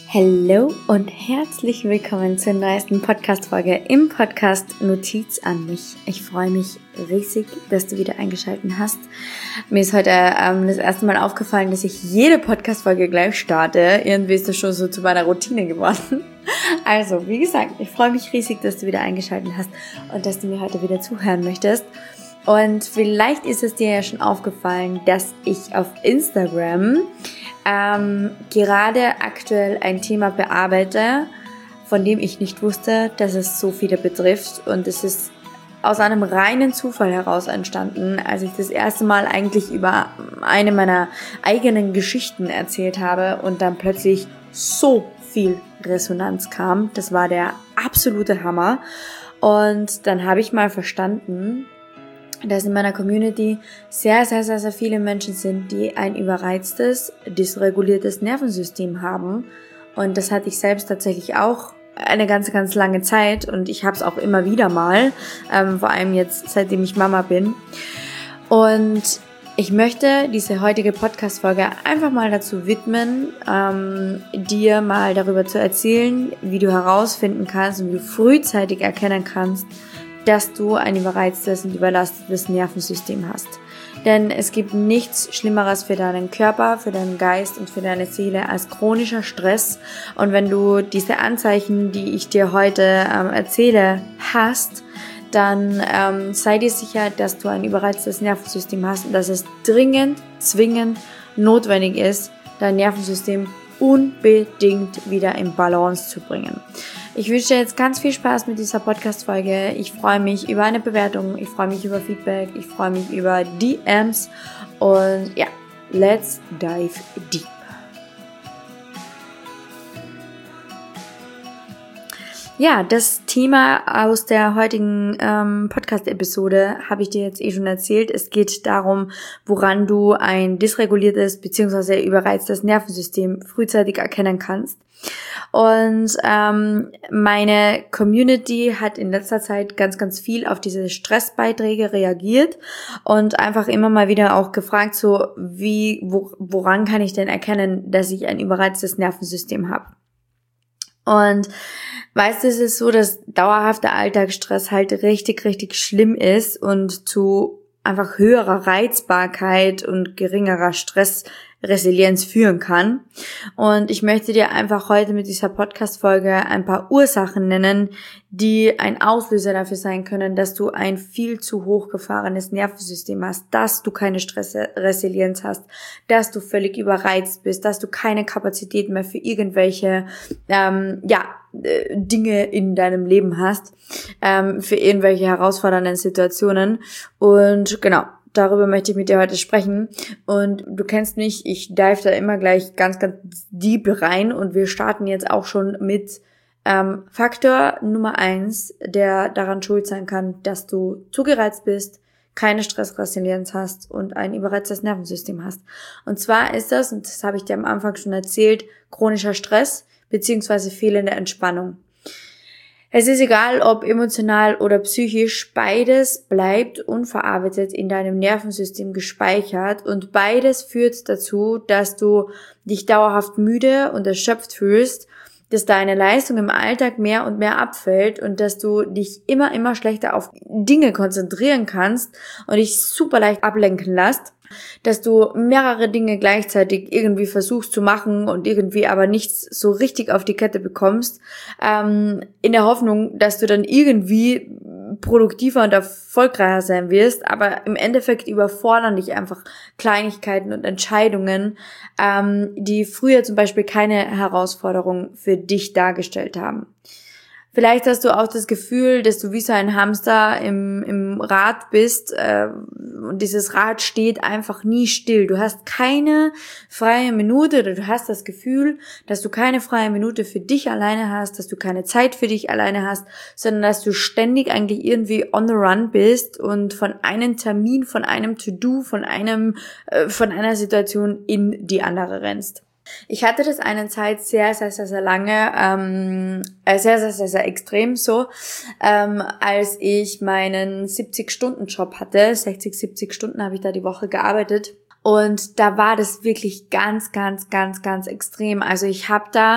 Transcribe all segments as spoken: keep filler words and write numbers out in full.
Hallo und herzlich willkommen zur neuesten Podcast-Folge im Podcast Notiz an mich. Ich freue mich riesig, dass du wieder eingeschaltet hast. Mir ist heute ähm, das erste Mal aufgefallen, dass ich jede Podcast-Folge gleich starte. Irgendwie ist das schon so zu meiner Routine geworden. Also, wie gesagt, ich freue mich riesig, dass du wieder eingeschaltet hast und dass du mir heute wieder zuhören möchtest. Und vielleicht ist es dir ja schon aufgefallen, dass ich auf Instagram ähm, gerade aktuell ein Thema bearbeite, von dem ich nicht wusste, dass es so viele betrifft. Und es ist aus einem reinen Zufall heraus entstanden, als ich das erste Mal eigentlich über eine meiner eigenen Geschichten erzählt habe und dann plötzlich so viel Resonanz kam. Das war der absolute Hammer. Und dann habe ich mal verstanden, dass in meiner Community sehr, sehr, sehr, sehr viele Menschen sind, die ein überreiztes, dysreguliertes Nervensystem haben. Und das hatte ich selbst tatsächlich auch eine ganz, ganz lange Zeit. Und ich habe es auch immer wieder mal, ähm, vor allem jetzt, seitdem ich Mama bin. Und ich möchte diese heutige Podcast-Folge einfach mal dazu widmen, ähm, dir mal darüber zu erzählen, wie du herausfinden kannst und wie du frühzeitig erkennen kannst, dass du ein überreiztes und überlastetes Nervensystem hast. Denn es gibt nichts Schlimmeres für deinen Körper, für deinen Geist und für deine Seele als chronischer Stress. Und wenn du diese Anzeichen, die ich dir heute ähm, erzähle, hast, dann ähm, sei dir sicher, dass du ein überreiztes Nervensystem hast und dass es dringend, zwingend notwendig ist, dein Nervensystem unbedingt wieder in Balance zu bringen. Ich wünsche dir jetzt ganz viel Spaß mit dieser Podcast-Folge. Ich freue mich über eine Bewertung, ich freue mich über Feedback, ich freue mich über D Ms und ja, let's dive deep. Ja, das Thema aus der heutigen ähm, Podcast-Episode habe ich dir jetzt eh schon erzählt. Es geht darum, woran du ein dysreguliertes bzw. überreiztes Nervensystem frühzeitig erkennen kannst. Und ähm, meine Community hat in letzter Zeit ganz, ganz viel auf diese Stressbeiträge reagiert und einfach immer mal wieder auch gefragt, so wie, wo, woran kann ich denn erkennen, dass ich ein überreiztes Nervensystem habe? Und weißt du, es ist so, dass dauerhafter Alltagsstress halt richtig, richtig schlimm ist und zu einfach höherer Reizbarkeit und geringerer Stressresilienz führen kann. Und ich möchte dir einfach heute mit dieser Podcast-Folge ein paar Ursachen nennen, die ein Auslöser dafür sein können, dass du ein viel zu hochgefahrenes Nervensystem hast, dass du keine Stressresilienz hast, dass du völlig überreizt bist, dass du keine Kapazität mehr für irgendwelche ähm, ja äh, Dinge in deinem Leben hast, ähm, für irgendwelche herausfordernden Situationen. Und genau, darüber möchte ich mit dir heute sprechen. Und du kennst mich, ich dive da immer gleich ganz, ganz deep rein. Und wir starten jetzt auch schon mit ähm, Faktor Nummer eins, der daran schuld sein kann, dass du zu gereizt bist, keine Stressresilienz hast und ein überreiztes Nervensystem hast. Und zwar ist das, und das habe ich dir am Anfang schon erzählt, chronischer Stress beziehungsweise fehlende Entspannung. Es ist egal, ob emotional oder psychisch, beides bleibt unverarbeitet in deinem Nervensystem gespeichert und beides führt dazu, dass du dich dauerhaft müde und erschöpft fühlst, dass deine Leistung im Alltag mehr und mehr abfällt und dass du dich immer, immer schlechter auf Dinge konzentrieren kannst und dich super leicht ablenken lässt, dass du mehrere Dinge gleichzeitig irgendwie versuchst zu machen und irgendwie aber nichts so richtig auf die Kette bekommst, ähm, in der Hoffnung, dass du dann irgendwie produktiver und erfolgreicher sein wirst, aber im Endeffekt überfordern dich einfach Kleinigkeiten und Entscheidungen, ähm, die früher zum Beispiel keine Herausforderung für dich dargestellt haben. Vielleicht hast du auch das Gefühl, dass du wie so ein Hamster im, im Rad bist äh, und dieses Rad steht einfach nie still. Du hast keine freie Minute oder du hast das Gefühl, dass du keine freie Minute für dich alleine hast, dass du keine Zeit für dich alleine hast, sondern dass du ständig eigentlich irgendwie on the run bist und von einem Termin, von einem To-Do, von einem äh, von einer Situation in die andere rennst. Ich hatte das eine Zeit sehr, sehr, sehr, sehr lange, ähm, sehr, sehr, sehr, sehr extrem so, ähm, als ich meinen siebzig-Stunden-Job hatte, sechzig, siebzig Stunden habe ich da die Woche gearbeitet und da war das wirklich ganz, ganz, ganz, ganz extrem. Also ich habe da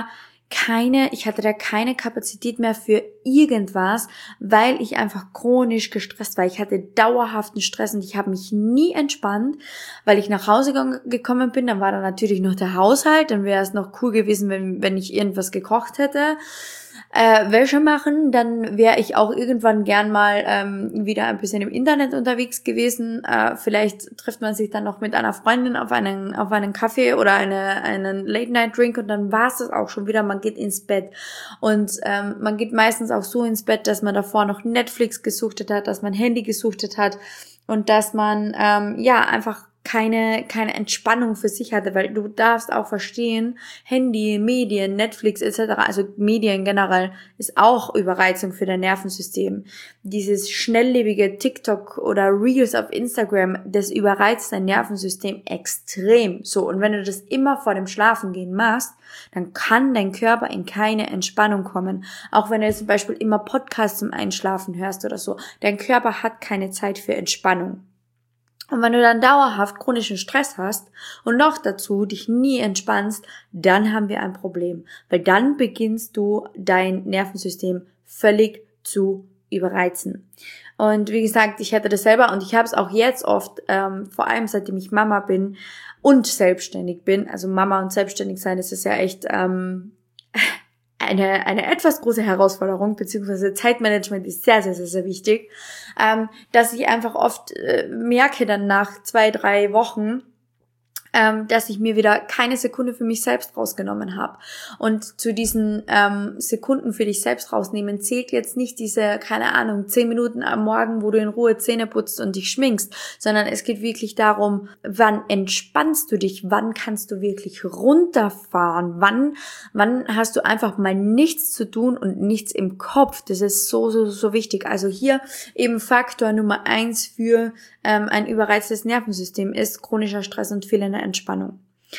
keine, ich hatte da keine Kapazität mehr für irgendwas, weil ich einfach chronisch gestresst war. Ich hatte dauerhaften Stress und ich habe mich nie entspannt, weil ich nach Hause gekommen bin. Dann war da natürlich noch der Haushalt, dann wäre es noch cool gewesen, wenn, wenn ich irgendwas gekocht hätte. Äh, Wäsche machen, dann wäre ich auch irgendwann gern mal ähm, wieder ein bisschen im Internet unterwegs gewesen. Äh, vielleicht trifft man sich dann noch mit einer Freundin auf einen auf einen Kaffee oder eine einen Late-Night-Drink und dann war es das auch schon wieder. Man geht ins Bett und ähm, man geht meistens auch so ins Bett, dass man davor noch Netflix gesuchtet hat, dass man Handy gesuchtet hat und dass man ähm, ja einfach keine keine Entspannung für sich hatte, weil du darfst auch verstehen, Handy, Medien, Netflix et cetera, also Medien generell, ist auch Überreizung für dein Nervensystem. Dieses schnelllebige TikTok oder Reels auf Instagram, das überreizt dein Nervensystem extrem. So, und wenn du das immer vor dem Schlafengehen machst, dann kann dein Körper in keine Entspannung kommen. Auch wenn du zum Beispiel immer Podcasts zum Einschlafen hörst oder so, dein Körper hat keine Zeit für Entspannung. Und wenn du dann dauerhaft chronischen Stress hast und noch dazu dich nie entspannst, dann haben wir ein Problem. Weil dann beginnst du dein Nervensystem völlig zu überreizen. Und wie gesagt, ich hatte das selber und ich habe es auch jetzt oft, ähm, vor allem seitdem ich Mama bin und selbstständig bin. Also Mama und selbstständig sein, das ist ja echt ähm, eine eine etwas große Herausforderung, beziehungsweise Zeitmanagement ist sehr, sehr, sehr, sehr wichtig, ähm, dass ich einfach oft äh, merke dann nach zwei, drei Wochen, ähm, dass ich mir wieder keine Sekunde für mich selbst rausgenommen habe. Und zu diesen ähm, Sekunden für dich selbst rausnehmen zählt jetzt nicht diese, keine Ahnung, zehn Minuten am Morgen, wo du in Ruhe Zähne putzt und dich schminkst, sondern es geht wirklich darum, wann entspannst du dich, wann kannst du wirklich runterfahren, wann, wann hast du einfach mal nichts zu tun und nichts im Kopf. Das ist so, so, so wichtig. Also hier eben Faktor Nummer eins für ähm, ein überreiztes Nervensystem ist chronischer Stress und fehlende Entspannung.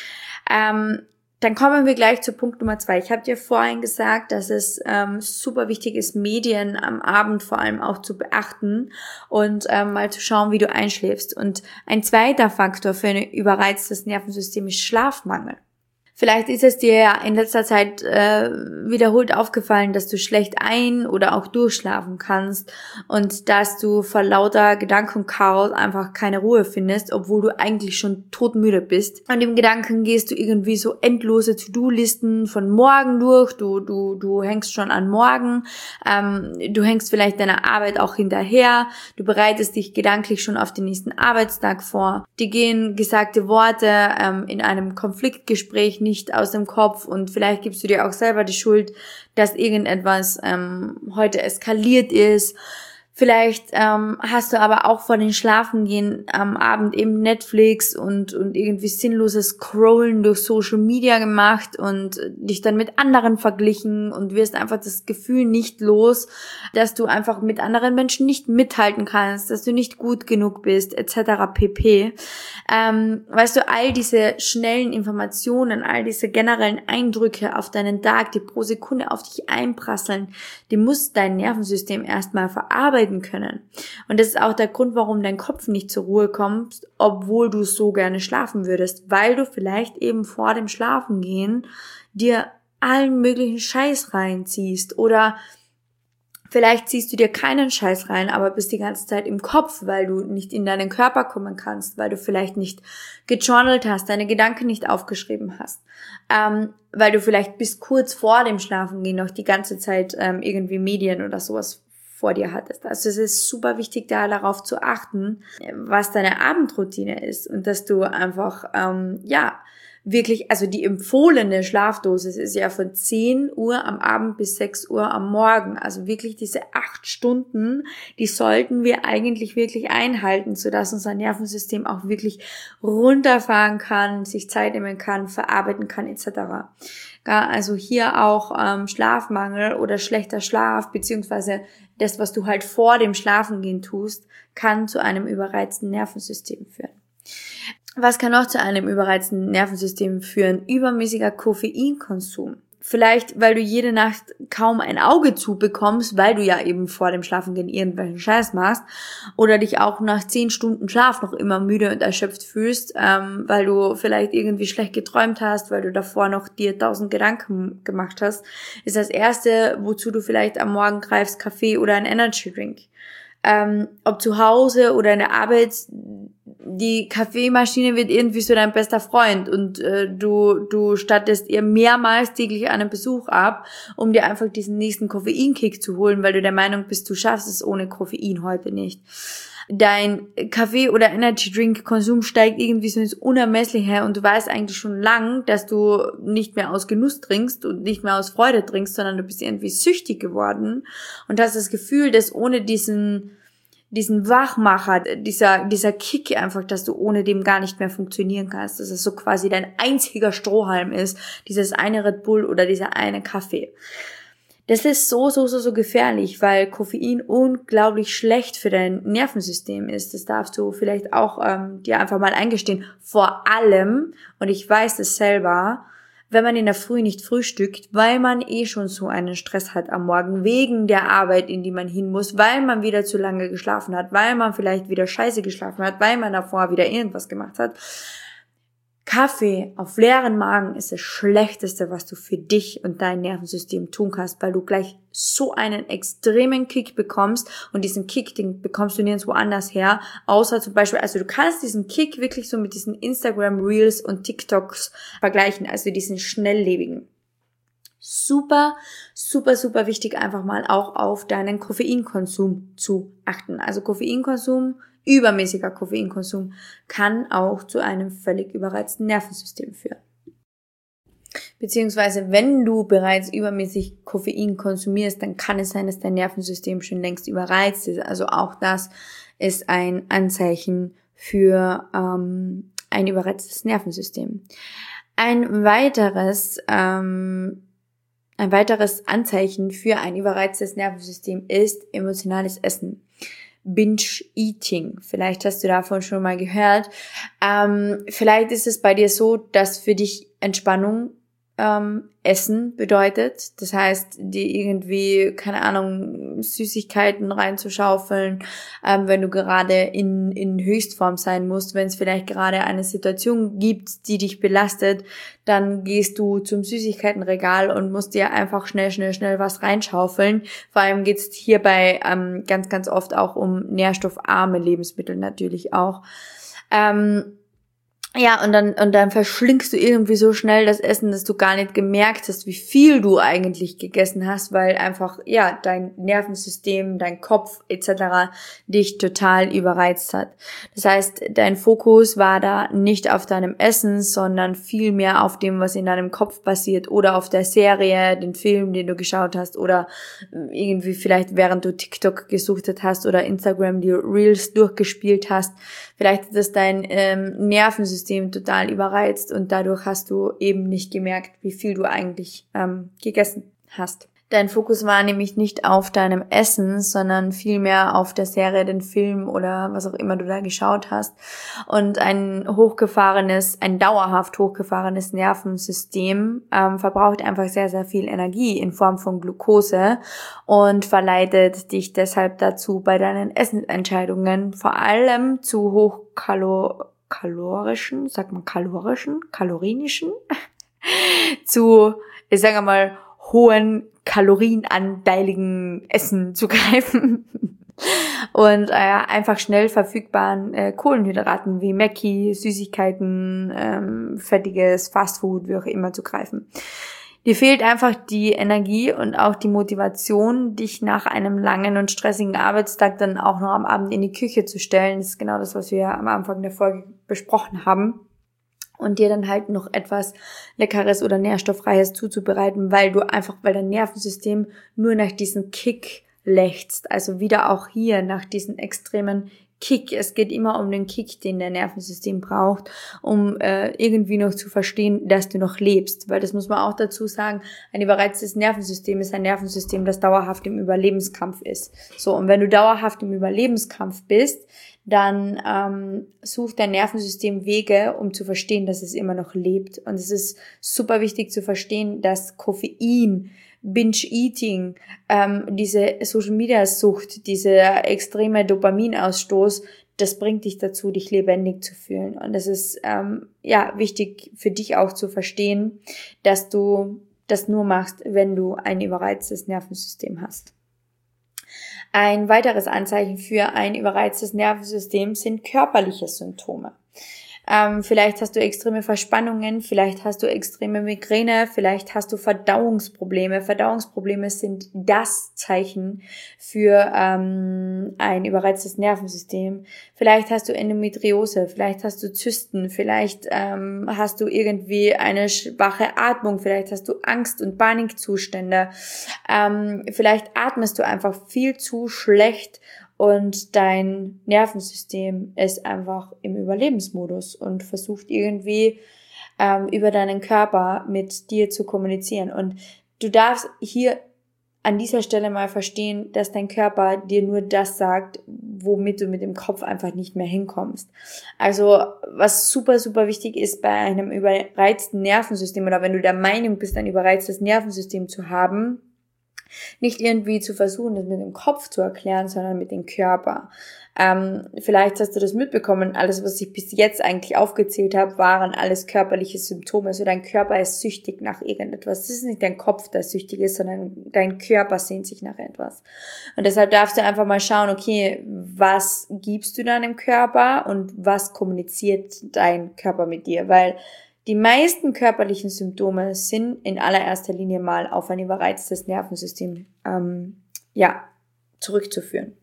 Ähm, dann kommen wir gleich zu Punkt Nummer zwei. Ich habe dir vorhin gesagt, dass es ähm, super wichtig ist, Medien am Abend vor allem auch zu beachten und ähm, mal zu schauen, wie du einschläfst. Und ein zweiter Faktor für ein überreiztes Nervensystem ist Schlafmangel. Vielleicht ist es dir ja in letzter Zeit äh, wiederholt aufgefallen, dass du schlecht ein- oder auch durchschlafen kannst und dass du vor lauter Gedankenchaos einfach keine Ruhe findest, obwohl du eigentlich schon todmüde bist. Und im Gedanken gehst du irgendwie so endlose To-Do-Listen von morgen durch, du du du hängst schon an morgen, ähm, du hängst vielleicht deiner Arbeit auch hinterher, du bereitest dich gedanklich schon auf den nächsten Arbeitstag vor, dir gehen gesagte Worte ähm, in einem Konfliktgespräch nicht aus dem Kopf und vielleicht gibst du dir auch selber die Schuld, dass irgendetwas ähm, heute eskaliert ist. Vielleicht ähm, hast du aber auch vor den Schlafengehen am Abend eben Netflix und und irgendwie sinnloses Scrollen durch Social Media gemacht und dich dann mit anderen verglichen und wirst einfach das Gefühl nicht los, dass du einfach mit anderen Menschen nicht mithalten kannst, dass du nicht gut genug bist, et cetera pp. Ähm, weißt du, all diese schnellen Informationen, all diese generellen Eindrücke auf deinen Tag, die pro Sekunde auf dich einprasseln, die muss dein Nervensystem erstmal verarbeiten können. Und das ist auch der Grund, warum dein Kopf nicht zur Ruhe kommt, obwohl du so gerne schlafen würdest, weil du vielleicht eben vor dem Schlafengehen dir allen möglichen Scheiß reinziehst oder vielleicht ziehst du dir keinen Scheiß rein, aber bist die ganze Zeit im Kopf, weil du nicht in deinen Körper kommen kannst, weil du vielleicht nicht gejournalt hast, deine Gedanken nicht aufgeschrieben hast, ähm, weil du vielleicht bis kurz vor dem Schlafengehen noch die ganze Zeit ähm, irgendwie Medien oder sowas vor dir hattest. Also es ist super wichtig, da darauf zu achten, was deine Abendroutine ist und dass du einfach, ähm, ja, wirklich, also die empfohlene Schlafdosis ist ja von zehn Uhr am Abend bis sechs Uhr am Morgen. Also wirklich diese acht Stunden, die sollten wir eigentlich wirklich einhalten, sodass unser Nervensystem auch wirklich runterfahren kann, sich Zeit nehmen kann, verarbeiten kann et cetera. Ja, also hier auch ähm, Schlafmangel oder schlechter Schlaf, beziehungsweise das, was du halt vor dem Schlafengehen tust, kann zu einem überreizten Nervensystem führen. Was kann noch zu einem überreizten Nervensystem führen? Übermäßiger Koffeinkonsum. Vielleicht, weil du jede Nacht kaum ein Auge zubekommst, weil du ja eben vor dem Schlafengehen irgendwelchen Scheiß machst oder dich auch nach zehn Stunden Schlaf noch immer müde und erschöpft fühlst, ähm, weil du vielleicht irgendwie schlecht geträumt hast, weil du davor noch dir tausend Gedanken gemacht hast, ist das Erste, wozu du vielleicht am Morgen greifst, Kaffee oder ein Energy Drink. Ähm, ob zu Hause oder in der Arbeit, die Kaffeemaschine wird irgendwie so dein bester Freund und äh, du du stattest ihr mehrmals täglich einen Besuch ab, um dir einfach diesen nächsten Koffeinkick zu holen, weil du der Meinung bist, du schaffst es ohne Koffein heute nicht. Dein Kaffee- oder Energy-Drink-Konsum steigt irgendwie so ins Unermessliche und du weißt eigentlich schon lang, dass du nicht mehr aus Genuss trinkst und nicht mehr aus Freude trinkst, sondern du bist irgendwie süchtig geworden und hast das Gefühl, dass ohne diesen diesen Wachmacher, dieser dieser Kick einfach, dass du ohne dem gar nicht mehr funktionieren kannst, dass es so quasi dein einziger Strohhalm ist, dieses eine Red Bull oder dieser eine Kaffee. Das ist so, so, so, so gefährlich, weil Koffein unglaublich schlecht für dein Nervensystem ist. Das darfst du vielleicht auch ähm, dir einfach mal eingestehen. Vor allem, und ich weiß es selber, wenn man in der Früh nicht frühstückt, weil man eh schon so einen Stress hat am Morgen, wegen der Arbeit, in die man hin muss, weil man wieder zu lange geschlafen hat, weil man vielleicht wieder scheiße geschlafen hat, weil man davor wieder irgendwas gemacht hat. Kaffee auf leeren Magen ist das Schlechteste, was du für dich und dein Nervensystem tun kannst, weil du gleich so einen extremen Kick bekommst und diesen Kick, den bekommst du nirgendwo anders her, außer zum Beispiel, also du kannst diesen Kick wirklich so mit diesen Instagram Reels und TikToks vergleichen, also diesen schnelllebigen. Super, super, super wichtig, einfach mal auch auf deinen Koffeinkonsum zu achten. Also Koffeinkonsum, übermäßiger Koffeinkonsum kann auch zu einem völlig überreizten Nervensystem führen. Beziehungsweise, wenn du bereits übermäßig Koffein konsumierst, dann kann es sein, dass dein Nervensystem schon längst überreizt ist. Also auch das ist ein Anzeichen für ähm, ein überreiztes Nervensystem. Ein weiteres ähm, Ein weiteres Anzeichen für ein überreiztes Nervensystem ist emotionales Essen. Binge-Eating. Vielleicht hast du davon schon mal gehört. Ähm, vielleicht ist es bei dir so, dass für dich Entspannung ähm, Essen bedeutet. Das heißt, dir irgendwie, keine Ahnung, Süßigkeiten reinzuschaufeln, ähm, wenn du gerade in, in Höchstform sein musst, wenn es vielleicht gerade eine Situation gibt, die dich belastet, dann gehst du zum Süßigkeitenregal und musst dir einfach schnell, schnell, schnell was reinschaufeln. Vor allem geht es hierbei ähm, ganz, ganz oft auch um nährstoffarme Lebensmittel natürlich auch. Ähm, Ja, und dann, und dann verschlingst du irgendwie so schnell das Essen, dass du gar nicht gemerkt hast, wie viel du eigentlich gegessen hast, weil einfach, ja, dein Nervensystem, dein Kopf et cetera dich total überreizt hat. Das heißt, dein Fokus war da nicht auf deinem Essen, sondern viel mehr auf dem, was in deinem Kopf passiert oder auf der Serie, den Film, den du geschaut hast oder irgendwie vielleicht während du TikTok gesuchtet hast oder Instagram die Reels durchgespielt hast. Vielleicht ist das dein ähm, Nervensystem total überreizt und dadurch hast du eben nicht gemerkt, wie viel du eigentlich ähm, gegessen hast. Dein Fokus war nämlich nicht auf deinem Essen, sondern vielmehr auf der Serie, den Film oder was auch immer du da geschaut hast. Und ein hochgefahrenes, ein dauerhaft hochgefahrenes Nervensystem ähm, verbraucht einfach sehr, sehr viel Energie in Form von Glucose und verleitet dich deshalb dazu, bei deinen Essensentscheidungen vor allem zu hochkalorischen kalorischen, sagt man kalorischen, kalorinischen, zu, ich sage mal, hohen kalorienanteiligen Essen zu greifen und äh, einfach schnell verfügbaren äh, Kohlenhydraten wie Mackie, Süßigkeiten, ähm, fettiges Fastfood, wie auch immer zu greifen. Dir fehlt einfach die Energie und auch die Motivation, dich nach einem langen und stressigen Arbeitstag dann auch noch am Abend in die Küche zu stellen. Das ist genau das, was wir am Anfang der Folge besprochen haben. Und dir dann halt noch etwas Leckeres oder Nährstoffreiches zuzubereiten, weil du einfach, weil dein Nervensystem nur nach diesem Kick lechzt. Also wieder auch hier nach diesem extremen Kick. Es geht immer um den Kick, den der Nervensystem braucht, um äh, irgendwie noch zu verstehen, dass du noch lebst. Weil das muss man auch dazu sagen, ein überreiztes Nervensystem ist ein Nervensystem, das dauerhaft im Überlebenskampf ist. So, und wenn du dauerhaft im Überlebenskampf bist, dann ähm, sucht dein Nervensystem Wege, um zu verstehen, dass es immer noch lebt. Und es ist super wichtig zu verstehen, dass Koffein, Binge-Eating, ähm, diese Social-Media-Sucht, dieser extreme Dopaminausstoß, das bringt dich dazu, dich lebendig zu fühlen. Und das ist ähm, ja wichtig für dich auch zu verstehen, dass du das nur machst, wenn du ein überreiztes Nervensystem hast. Ein weiteres Anzeichen für ein überreiztes Nervensystem sind körperliche Symptome. Ähm, vielleicht hast du extreme Verspannungen, vielleicht hast du extreme Migräne, vielleicht hast du Verdauungsprobleme. Verdauungsprobleme sind das Zeichen für ähm, ein überreiztes Nervensystem. Vielleicht hast du Endometriose, vielleicht hast du Zysten, vielleicht ähm, hast du irgendwie eine schwache Atmung, vielleicht hast du Angst- und Panikzustände, ähm, vielleicht atmest du einfach viel zu schlecht und dein Nervensystem ist einfach im Überlebensmodus und versucht irgendwie ähm, über deinen Körper mit dir zu kommunizieren. Und du darfst hier an dieser Stelle mal verstehen, dass dein Körper dir nur das sagt, womit du mit dem Kopf einfach nicht mehr hinkommst. Also was super, super wichtig ist bei einem überreizten Nervensystem oder wenn du der Meinung bist, ein überreiztes Nervensystem zu haben, nicht irgendwie zu versuchen, das mit dem Kopf zu erklären, sondern mit dem Körper. Ähm, vielleicht hast du das mitbekommen, alles, was ich bis jetzt eigentlich aufgezählt habe, waren alles körperliche Symptome. Also dein Körper ist süchtig nach irgendetwas. Es ist nicht dein Kopf, der süchtig ist, sondern dein Körper sehnt sich nach etwas. Und deshalb darfst du einfach mal schauen, okay, was gibst du deinem Körper und was kommuniziert dein Körper mit dir? Weil die meisten körperlichen Symptome sind in allererster Linie mal auf ein überreiztes Nervensystem ähm, ja, zurückzuführen.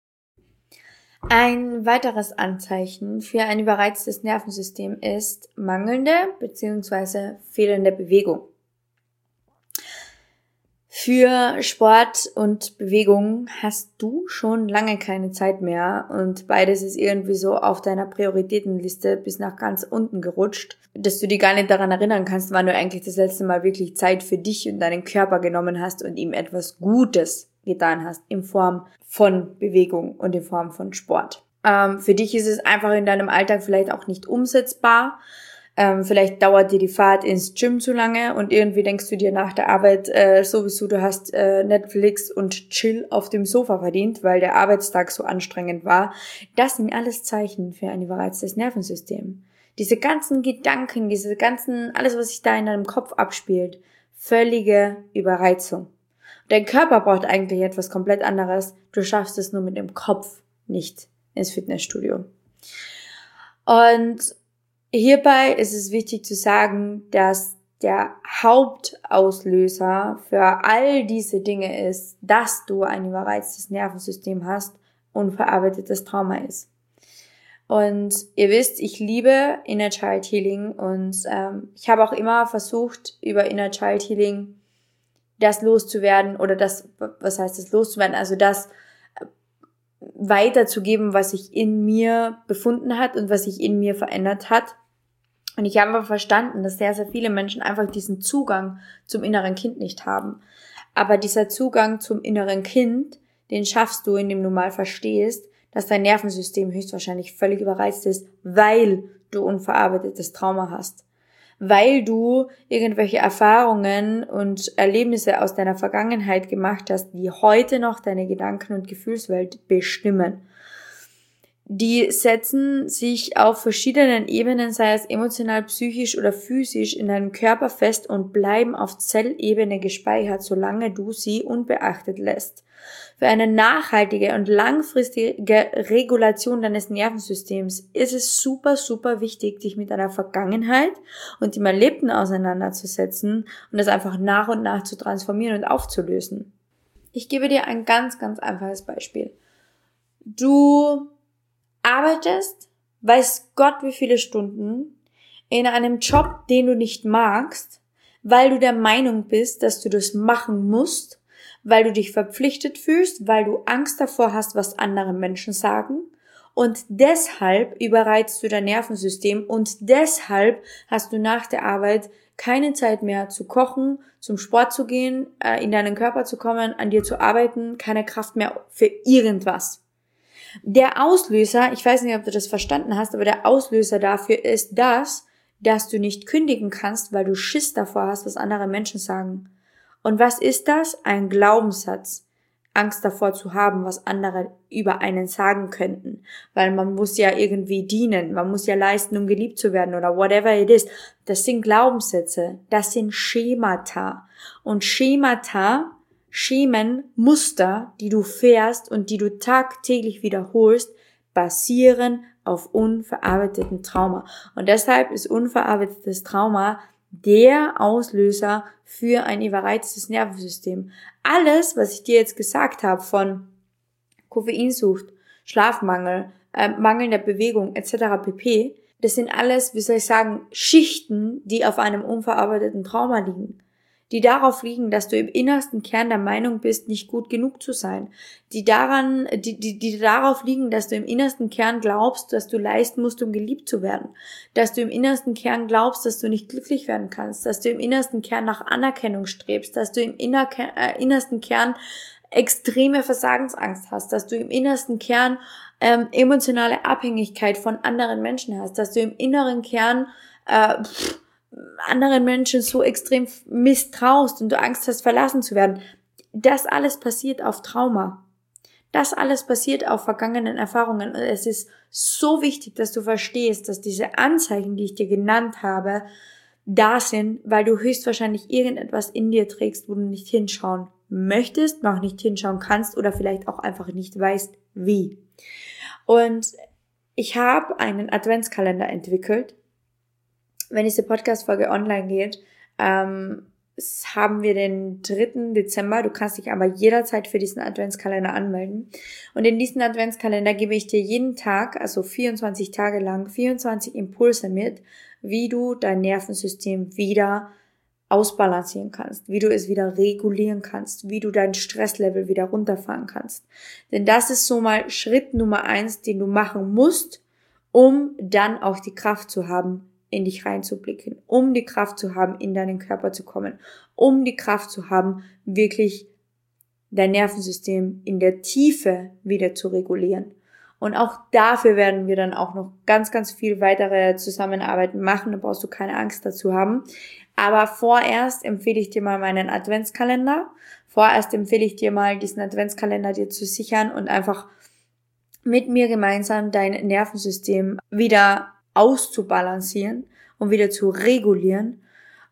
Ein weiteres Anzeichen für ein überreiztes Nervensystem ist mangelnde bzw. fehlende Bewegung. Für Sport und Bewegung hast du schon lange keine Zeit mehr und beides ist irgendwie so auf deiner Prioritätenliste bis nach ganz unten gerutscht, dass du dich gar nicht daran erinnern kannst, wann du eigentlich das letzte Mal wirklich Zeit für dich und deinen Körper genommen hast und ihm etwas Gutes getan hast in Form von Bewegung und in Form von Sport. Ähm, für dich ist es einfach in deinem Alltag vielleicht auch nicht umsetzbar. Ähm, vielleicht dauert dir die Fahrt ins Gym zu lange und irgendwie denkst du dir nach der Arbeit äh, sowieso, du hast äh, Netflix und Chill auf dem Sofa verdient, weil der Arbeitstag so anstrengend war. Das sind alles Zeichen für ein überreiztes Nervensystem. Diese ganzen Gedanken, diese ganzen, alles, was sich da in deinem Kopf abspielt, völlige Überreizung. Dein Körper braucht eigentlich etwas komplett anderes. Du schaffst es nur mit dem Kopf nicht ins Fitnessstudio. Und hierbei ist es wichtig zu sagen, dass der Hauptauslöser für all diese Dinge ist, dass du ein überreiztes Nervensystem hast und verarbeitetes Trauma ist. Und ihr wisst, ich liebe Inner Child Healing und ähm, ich habe auch immer versucht, über Inner Child Healing das loszuwerden oder das, was heißt das loszuwerden, also das weiterzugeben, was sich in mir befunden hat und was sich in mir verändert hat. Und ich habe aber verstanden, dass sehr, sehr viele Menschen einfach diesen Zugang zum inneren Kind nicht haben. Aber dieser Zugang zum inneren Kind, den schaffst du, indem du mal verstehst, dass dein Nervensystem höchstwahrscheinlich völlig überreizt ist, weil du unverarbeitetes Trauma hast. Weil du irgendwelche Erfahrungen und Erlebnisse aus deiner Vergangenheit gemacht hast, die heute noch deine Gedanken- und Gefühlswelt bestimmen. Die setzen sich auf verschiedenen Ebenen, sei es emotional, psychisch oder physisch, in deinem Körper fest und bleiben auf Zellebene gespeichert, solange du sie unbeachtet lässt. Für eine nachhaltige und langfristige Regulation deines Nervensystems ist es super, super wichtig, dich mit deiner Vergangenheit und dem Erlebten auseinanderzusetzen und das einfach nach und nach zu transformieren und aufzulösen. Ich gebe dir ein ganz, ganz einfaches Beispiel. Du arbeitest, weiß Gott wie viele Stunden, in einem Job, den du nicht magst, weil du der Meinung bist, dass du das machen musst, weil du dich verpflichtet fühlst, weil du Angst davor hast, was andere Menschen sagen und deshalb überreizt du dein Nervensystem und deshalb hast du nach der Arbeit keine Zeit mehr zu kochen, zum Sport zu gehen, in deinen Körper zu kommen, an dir zu arbeiten, keine Kraft mehr für irgendwas. Der Auslöser, ich weiß nicht, ob du das verstanden hast, aber der Auslöser dafür ist das, dass du nicht kündigen kannst, weil du Schiss davor hast, was andere Menschen sagen. Und was ist das? Ein Glaubenssatz. Angst davor zu haben, was andere über einen sagen könnten. Weil man muss ja irgendwie dienen, man muss ja leisten, um geliebt zu werden oder whatever it is. Das sind Glaubenssätze, das sind Schemata. Und Schemata, Schemen, Muster, die du fährst und die du tagtäglich wiederholst, basieren auf unverarbeiteten Trauma. Und deshalb ist unverarbeitetes Trauma der Auslöser für ein überreiztes Nervensystem. Alles, was ich dir jetzt gesagt habe von Koffeinsucht, Schlafmangel, äh, mangelnder Bewegung et cetera pp., das sind alles, wie soll ich sagen, Schichten, die auf einem unverarbeiteten Trauma liegen. Die darauf liegen, dass du im innersten Kern der Meinung bist, nicht gut genug zu sein. Die daran, die, die, die darauf liegen, dass du im innersten Kern glaubst, dass du leisten musst, um geliebt zu werden. Dass du im innersten Kern glaubst, dass du nicht glücklich werden kannst. Dass du im innersten Kern nach Anerkennung strebst. Dass du im inner, äh, innersten Kern extreme Versagensangst hast. Dass du im innersten Kern ähm, emotionale Abhängigkeit von anderen Menschen hast. Dass du im inneren Kern äh, pff, anderen Menschen so extrem misstraust und du Angst hast, verlassen zu werden. Das alles basiert auf Trauma. Das alles basiert auf vergangenen Erfahrungen. Und es ist so wichtig, dass du verstehst, dass diese Anzeichen, die ich dir genannt habe, da sind, weil du höchstwahrscheinlich irgendetwas in dir trägst, wo du nicht hinschauen möchtest, noch nicht hinschauen kannst oder vielleicht auch einfach nicht weißt, wie. Und ich habe einen Adventskalender entwickelt. Wenn diese Podcast-Folge online geht, ähm, haben wir den dritten Dezember. Du kannst dich aber jederzeit für diesen Adventskalender anmelden. Und in diesen Adventskalender gebe ich dir jeden Tag, also vierundzwanzig Tage lang, vierundzwanzig Impulse mit, wie du dein Nervensystem wieder ausbalancieren kannst, wie du es wieder regulieren kannst, wie du dein Stresslevel wieder runterfahren kannst. Denn das ist so mal Schritt Nummer eins, den du machen musst, um dann auch die Kraft zu haben, in dich reinzublicken, um die Kraft zu haben, in deinen Körper zu kommen, um die Kraft zu haben, wirklich dein Nervensystem in der Tiefe wieder zu regulieren. Und auch dafür werden wir dann auch noch ganz, ganz viel weitere Zusammenarbeiten machen, da brauchst du keine Angst dazu haben. Aber vorerst empfehle ich dir mal meinen Adventskalender. Vorerst empfehle ich dir mal, diesen Adventskalender dir zu sichern und einfach mit mir gemeinsam dein Nervensystem wieder auszubalancieren und wieder zu regulieren.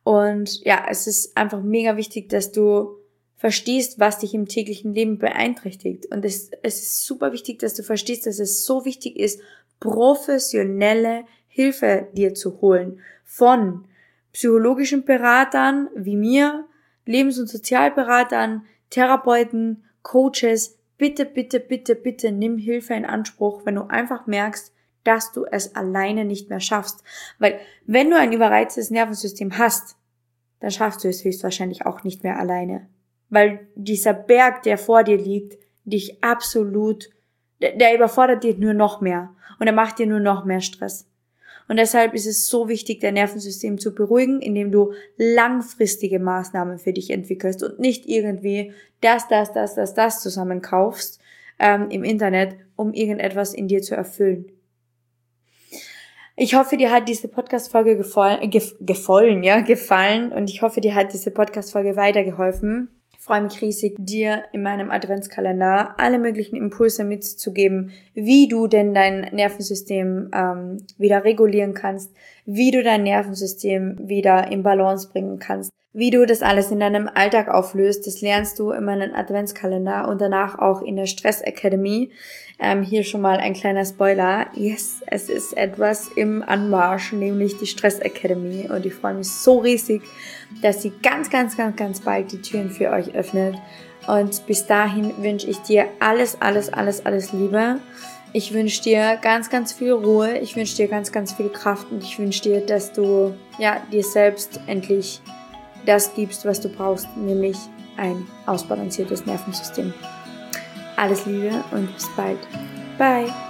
Und ja, es ist einfach mega wichtig, dass du verstehst, was dich im täglichen Leben beeinträchtigt. Und es, es ist super wichtig, dass du verstehst, dass es so wichtig ist, professionelle Hilfe dir zu holen. Von psychologischen Beratern wie mir, Lebens- und Sozialberatern, Therapeuten, Coaches. Bitte, bitte, bitte, bitte nimm Hilfe in Anspruch, wenn du einfach merkst, dass du es alleine nicht mehr schaffst. Weil wenn du ein überreiztes Nervensystem hast, dann schaffst du es höchstwahrscheinlich auch nicht mehr alleine. Weil dieser Berg, der vor dir liegt, dich absolut, der, der überfordert dich nur noch mehr. Und er macht dir nur noch mehr Stress. Und deshalb ist es so wichtig, dein Nervensystem zu beruhigen, indem du langfristige Maßnahmen für dich entwickelst und nicht irgendwie das, das, das, das, das zusammenkaufst ähm, im Internet, um irgendetwas in dir zu erfüllen. Ich hoffe, dir hat diese Podcast-Folge gefallen, gef- gefallen, ja, gefallen und ich hoffe, dir hat diese Podcast-Folge weitergeholfen. Ich freue mich riesig, dir in meinem Adventskalender alle möglichen Impulse mitzugeben, wie du denn dein Nervensystem ähm, wieder regulieren kannst, wie du dein Nervensystem wieder in Balance bringen kannst, wie du das alles in deinem Alltag auflöst. Das lernst du in meinem Adventskalender und danach auch in der Stress Academy. Ähm, hier schon mal ein kleiner Spoiler. Yes, es ist etwas im Anmarsch, nämlich die Stress Academy. Und ich freue mich so riesig, dass sie ganz, ganz, ganz, ganz bald die Türen für euch öffnet. Und bis dahin wünsche ich dir alles, alles, alles, alles Liebe. Ich wünsche dir ganz, ganz viel Ruhe. Ich wünsche dir ganz, ganz viel Kraft. Und ich wünsche dir, dass du ja dir selbst endlich das gibst, was du brauchst, nämlich ein ausbalanciertes Nervensystem. Alles Liebe und bis bald. Bye.